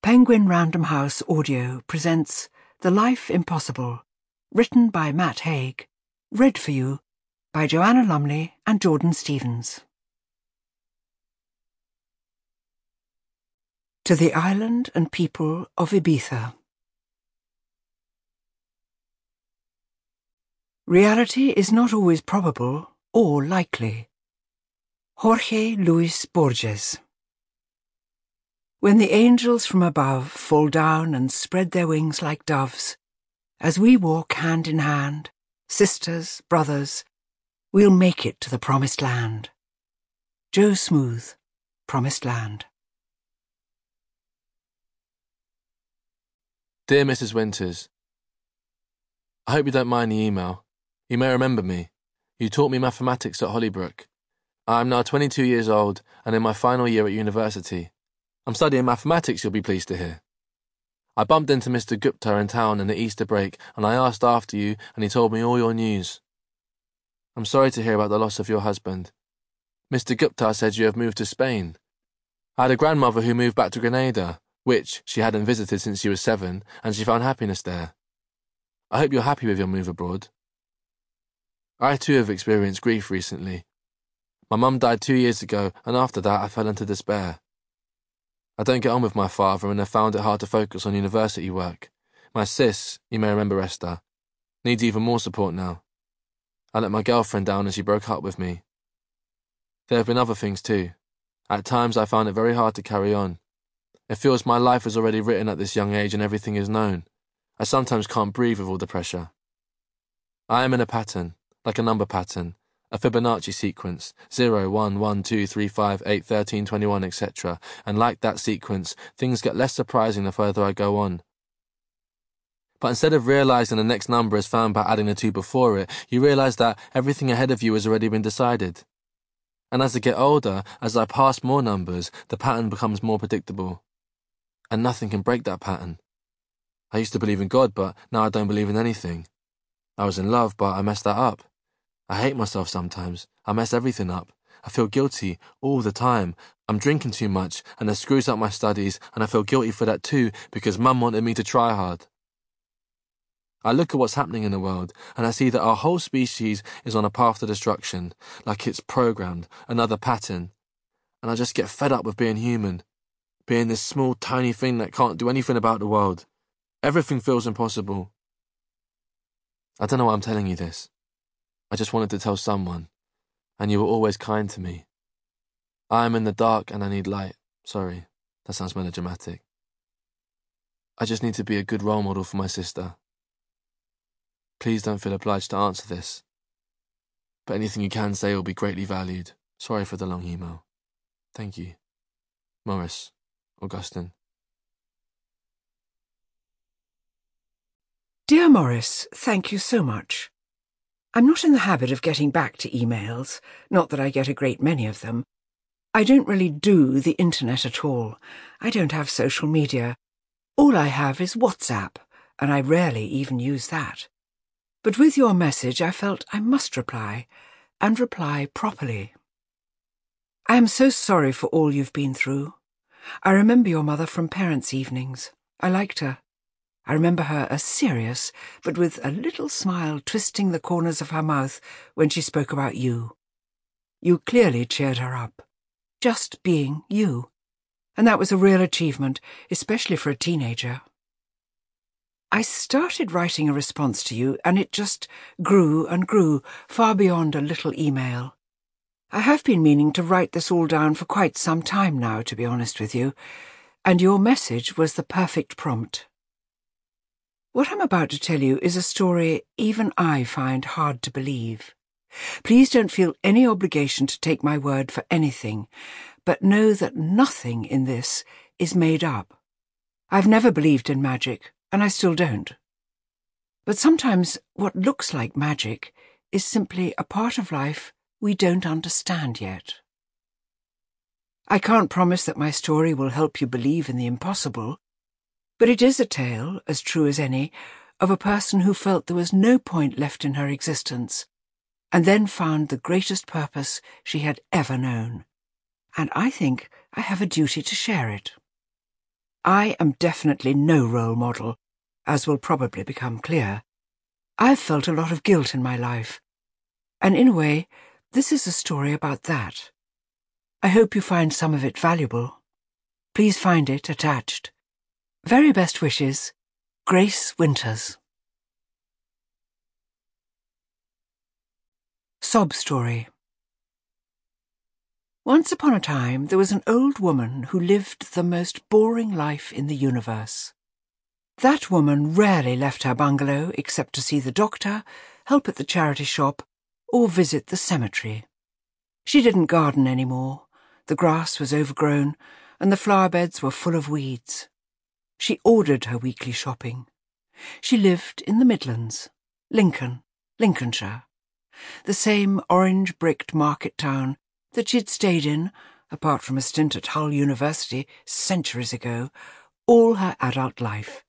Penguin Random House Audio presents The Life Impossible, written by Matt Haig, read for you by Joanna Lumley and Jordan Stevens. To the Island and People of Ibiza. Reality is not always probable or likely. Jorge Luis Borges. When the angels from above fall down and spread their wings like doves, as we walk hand in hand, sisters, brothers, we'll make it to the promised land. Joe Smooth, Promised Land. Dear Mrs. Winters, I hope you don't mind the email. You may remember me. You taught me mathematics at Hollybrook. I am now 22 years old and in my final year at university. I'm studying mathematics, you'll be pleased to hear. I bumped into Mr. Gupta in town in the Easter break and I asked after you and he told me all your news. I'm sorry to hear about the loss of your husband. Mr. Gupta said you have moved to Spain. I had a grandmother who moved back to Grenada, which she hadn't visited since she was 7, and she found happiness there. I hope you're happy with your move abroad. I too have experienced grief recently. My mum died 2 years ago and after that I fell into despair. I don't get on with my father and have found it hard to focus on university work. My sis, you may remember Esther, needs even more support now. I let my girlfriend down and she broke up with me. There have been other things too. At times I found it very hard to carry on. It feels my life is already written at this young age and everything is known. I sometimes can't breathe with all the pressure. I am in a pattern, like a number pattern, a Fibonacci sequence, 0, 1, 1, 2, 3, 5, 8, 13, 21, etc. And like that sequence, things get less surprising the further I go on. But instead of realizing the next number is found by adding the 2 before it, you realize that everything ahead of you has already been decided. And as I get older, as I pass more numbers, the pattern becomes more predictable. And nothing can break that pattern. I used to believe in God, but now I don't believe in anything. I was in love, but I messed that up. I hate myself sometimes. I mess everything up. I feel guilty all the time. I'm drinking too much, and it screws up my studies, and I feel guilty for that too, because Mum wanted me to try hard. I look at what's happening in the world, and I see that our whole species is on a path to destruction, like it's programmed, another pattern. And I just get fed up with being human, being this small, tiny thing that can't do anything about the world. Everything feels impossible. I don't know why I'm telling you this. I just wanted to tell someone, and you were always kind to me. I am in the dark and I need light. Sorry, that sounds melodramatic. I just need to be a good role model for my sister. Please don't feel obliged to answer this, but anything you can say will be greatly valued. Sorry for the long email. Thank you. Morris, Augustine. Dear Morris, thank you so much. I'm not in the habit of getting back to emails, not that I get a great many of them. I don't really do the internet at all. I don't have social media. All I have is WhatsApp, and I rarely even use that. But with your message I felt I must reply, and reply properly. I am so sorry for all you've been through. I remember your mother from parents' evenings. I liked her. I remember her as serious, but with a little smile twisting the corners of her mouth when she spoke about you. You clearly cheered her up. Just being you. And that was a real achievement, especially for a teenager. I started writing a response to you, and it just grew and grew, far beyond a little email. I have been meaning to write this all down for quite some time now, to be honest with you, and your message was the perfect prompt. What I'm about to tell you is a story even I find hard to believe. Please don't feel any obligation to take my word for anything, but know that nothing in this is made up. I've never believed in magic, and I still don't. But sometimes what looks like magic is simply a part of life we don't understand yet. I can't promise that my story will help you believe in the impossible, but it is a tale, as true as any, of a person who felt there was no point left in her existence, and then found the greatest purpose she had ever known. And I think I have a duty to share it. I am definitely no role model, as will probably become clear. I've felt a lot of guilt in my life, and in a way, this is a story about that. I hope you find some of it valuable. Please find it attached. Very best wishes, Grace Winters. Sob Story. Once upon a time, there was an old woman who lived the most boring life in the universe. That woman rarely left her bungalow except to see the doctor, help at the charity shop, or visit the cemetery. She didn't garden anymore. The grass was overgrown, and the flower beds were full of weeds. She ordered her weekly shopping. She lived in the Midlands, Lincoln, Lincolnshire, the same orange-bricked market town that she'd stayed in, apart from a stint at Hull University centuries ago, all her adult life.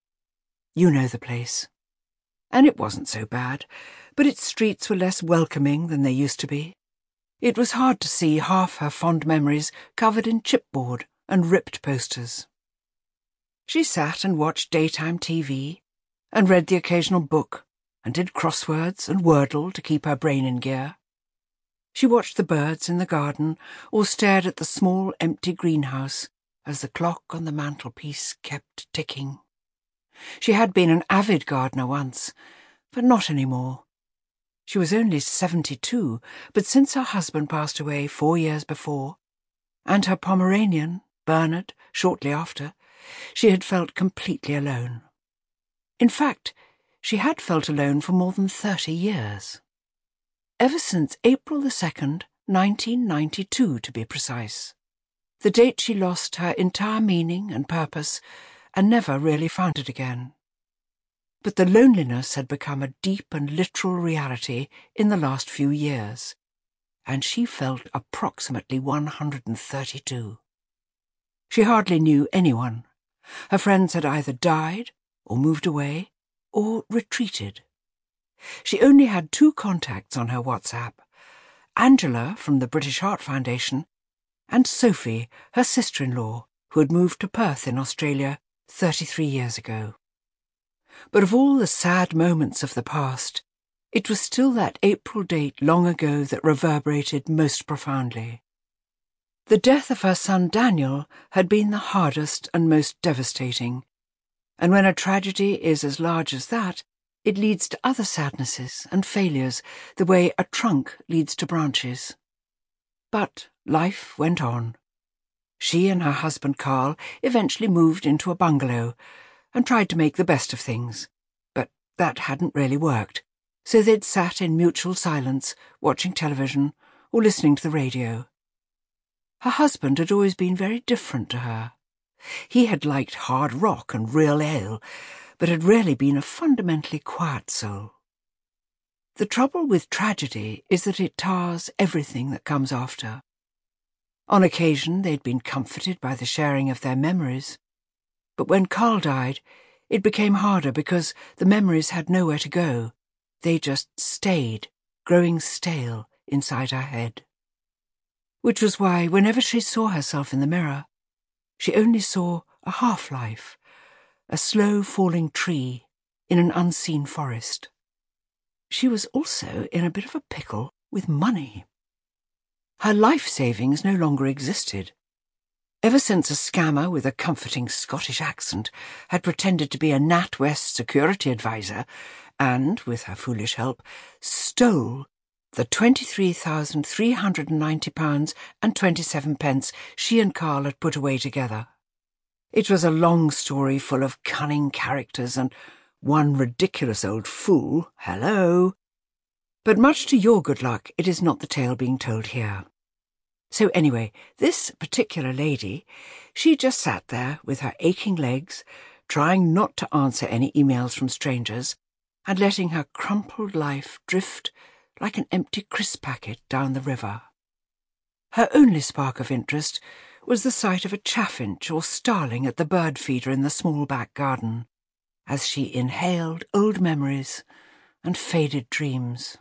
You know the place. And it wasn't so bad, but its streets were less welcoming than they used to be. It was hard to see half her fond memories covered in chipboard and ripped posters. She sat and watched daytime TV, and read the occasional book, and did crosswords and Wordle to keep her brain in gear. She watched the birds in the garden, or stared at the small empty greenhouse as the clock on the mantelpiece kept ticking. She had been an avid gardener once, but not any more. She was only 72, but since her husband passed away 4 years before, and her Pomeranian, Bernard, shortly after, she had felt completely alone. In fact, she had felt alone for more than 30 years. Ever since April 2nd, 1992 to be precise, the date she lost her entire meaning and purpose and never really found it again. But the loneliness had become a deep and literal reality in the last few years, and she felt approximately 132. She hardly knew anyone. Her friends had either died, or moved away, or retreated. She only had 2 contacts on her WhatsApp, Angela from the British Heart Foundation, and Sophie, her sister-in-law, who had moved to Perth in Australia 33 years ago. But of all the sad moments of the past, it was still that April date long ago that reverberated most profoundly. The death of her son Daniel had been the hardest and most devastating, and when a tragedy is as large as that, it leads to other sadnesses and failures the way a trunk leads to branches. But life went on. She and her husband Carl eventually moved into a bungalow and tried to make the best of things, but that hadn't really worked, so they'd sat in mutual silence, watching television or listening to the radio. Her husband had always been very different to her. He had liked hard rock and real ale, but had rarely been a fundamentally quiet soul. The trouble with tragedy is that it tars everything that comes after. On occasion they'd been comforted by the sharing of their memories, but when Carl died, it became harder because the memories had nowhere to go. They just stayed, growing stale inside her head. Which was why, whenever she saw herself in the mirror, she only saw a half-life, a slow-falling tree in an unseen forest. She was also in a bit of a pickle with money. Her life savings no longer existed. Ever since a scammer with a comforting Scottish accent had pretended to be a NatWest security advisor and, with her foolish help, stole the £23,390.27 she and Carl had put away together. It was a long story full of cunning characters and one ridiculous old fool, hello. But much to your good luck, it is not the tale being told here. So anyway, this particular lady, she just sat there with her aching legs, trying not to answer any emails from strangers, and letting her crumpled life drift like an empty crisp packet down the river. Her only spark of interest was the sight of a chaffinch or starling at the bird feeder in the small back garden, as she inhaled old memories and faded dreams.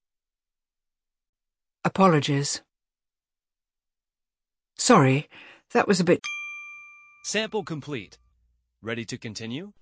Apologies. Sorry, That was a bit... Sample complete. Ready to continue?